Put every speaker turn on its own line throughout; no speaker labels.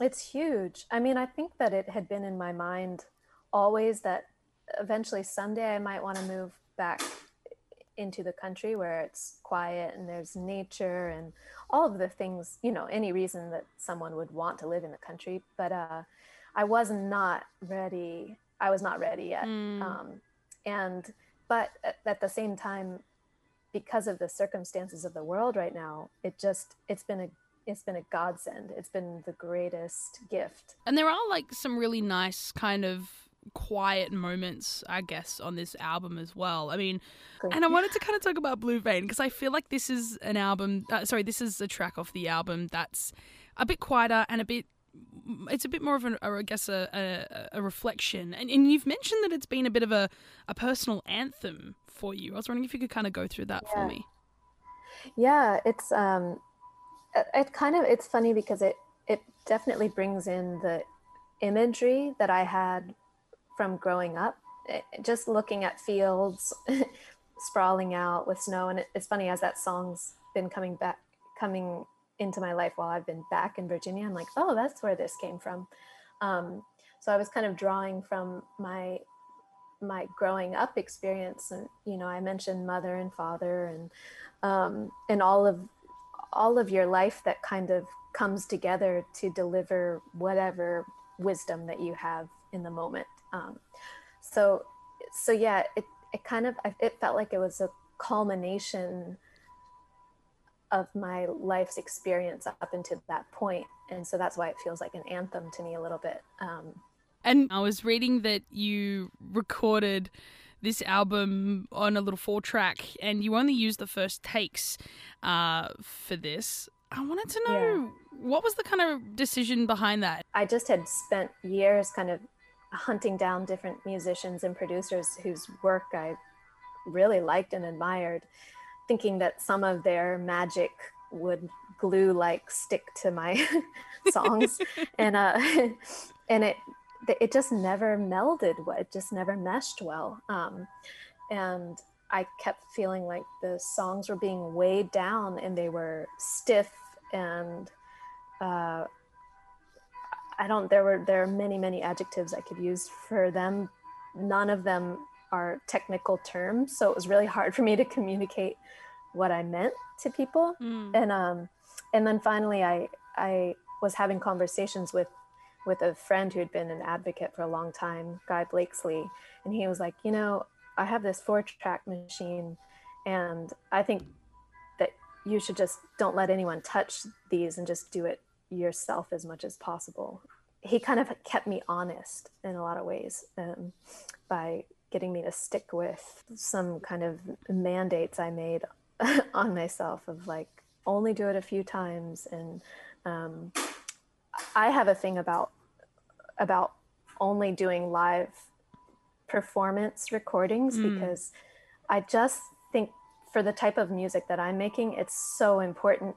It's huge. I mean, I think that it had been in my mind always that eventually someday I might want to move back into the country where it's quiet and there's nature and all of the things, any reason that someone would want to live in the country. But I was not ready. I was not ready yet.
Mm.
And, but at the same time, because of the circumstances of the world right now, it's been a godsend. It's been the greatest gift.
And there are like some really nice kind of quiet moments, I guess, on this album as well. I mean, and I wanted to kind of talk about Blue Vein because I feel like this is an album. This is a track off the album that's a bit quieter and it's a bit more of I guess, a reflection. And you've mentioned that it's been a bit of a personal anthem for you. I was wondering if you could kind of go through that for
Yeah,
me.
yeah. It's funny because it definitely brings in the imagery that I had from growing up. Just looking at fields sprawling out with snow, and it's funny as that song's been coming into my life while I've been back in Virginia. I'm like, oh, that's where this came from. So I was kind of drawing from my growing up experience, and I mentioned mother and father, and all of your life that kind of comes together to deliver whatever wisdom that you have in the moment. So so yeah, it felt like it was a culmination of my life's experience up until that point, and so that's why it feels like an anthem to me a little bit.
And I was reading that you recorded this album on a little 4-track and you only used the first takes for this. I wanted to
Yeah,
know what was the kind of decision behind that?
I just had spent years kind of hunting down different musicians and producers whose work I really liked and admired, thinking that some of their magic would glue like stick to my songs, and and it just never melded. It just never meshed well, and I kept feeling like the songs were being weighed down and they were stiff, and uh, there are many adjectives I could use for them. None of them are technical terms, so it was really hard for me to communicate what I meant to people.
Mm.
And then finally I was having conversations with a friend who had been an advocate for a long time, Guy Blakesley, and he was like, I have this 4-track machine, and I think that you should just don't let anyone touch these and just do it yourself as much as possible. He kind of kept me honest in a lot of ways, by getting me to stick with some kind of mandates I made on myself of like only do it a few times. And um, I have a thing about only doing live performance recordings
Mm.
because I just think for the type of music that I'm making, it's so important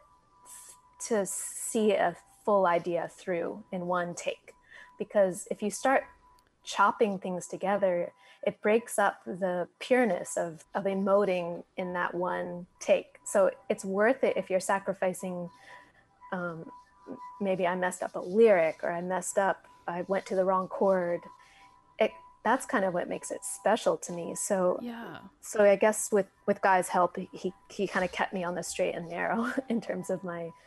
to see a full idea through in one take. Because if you start chopping things together, it breaks up the pureness of emoting in that one take. So it's worth it if you're sacrificing, um, maybe I messed up a lyric, or I went to the wrong chord. It, that's kind of what makes it special to me. So
Yeah.
so I guess with Guy's help, he kind of kept me on the straight and narrow in terms of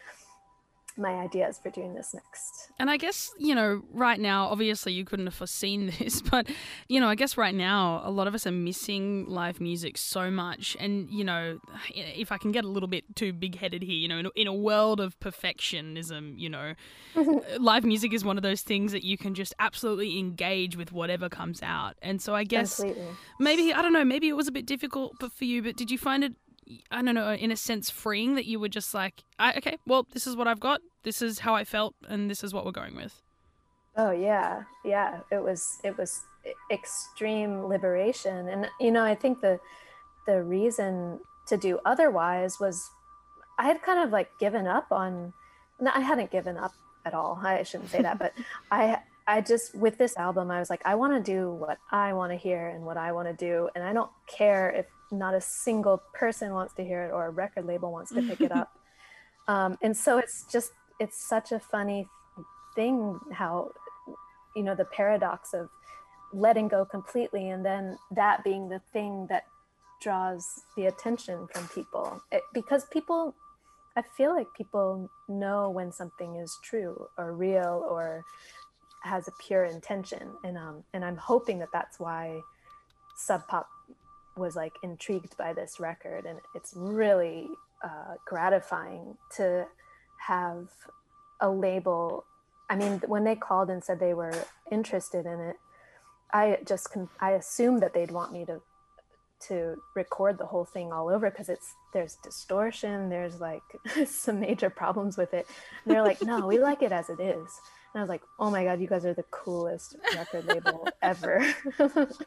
my ideas for doing this next.
And I guess, right now, obviously you couldn't have foreseen this, but, I guess right now a lot of us are missing live music so much. And, if I can get a little bit too big headed here, in a world of perfectionism, live music is one of those things that you can just absolutely engage with whatever comes out. And so I guess
Completely.
maybe, I don't know, maybe it was a bit difficult for you, but did you find it, I don't know, in a sense freeing that you were just like, okay, well, this is what I've got, this is how I felt, and this is what we're going with?
Oh yeah, yeah. It was extreme liberation, and I think the reason to do otherwise was I had kind of like given up on. No, I hadn't given up at all. I shouldn't say that, but I just with this album I was like, I want to do what I want to hear and what I want to do, and I don't care if not a single person wants to hear it or a record label wants to pick it up. And so it's such a funny thing, how, you know, the paradox of letting go completely and then that being the thing that draws the attention from people. Because people, I feel like people know when something is true or real or has a pure intention, and I'm hoping that that's why Sub Pop was like intrigued by this record, and it's really gratifying to have a label. I mean, when they called and said they were interested in it, I assumed that they'd want me to record the whole thing all over, because there's distortion, there's like some major problems with it. And they're like, no, we like it as it is. And I was like, oh my God, you guys are the coolest record label ever.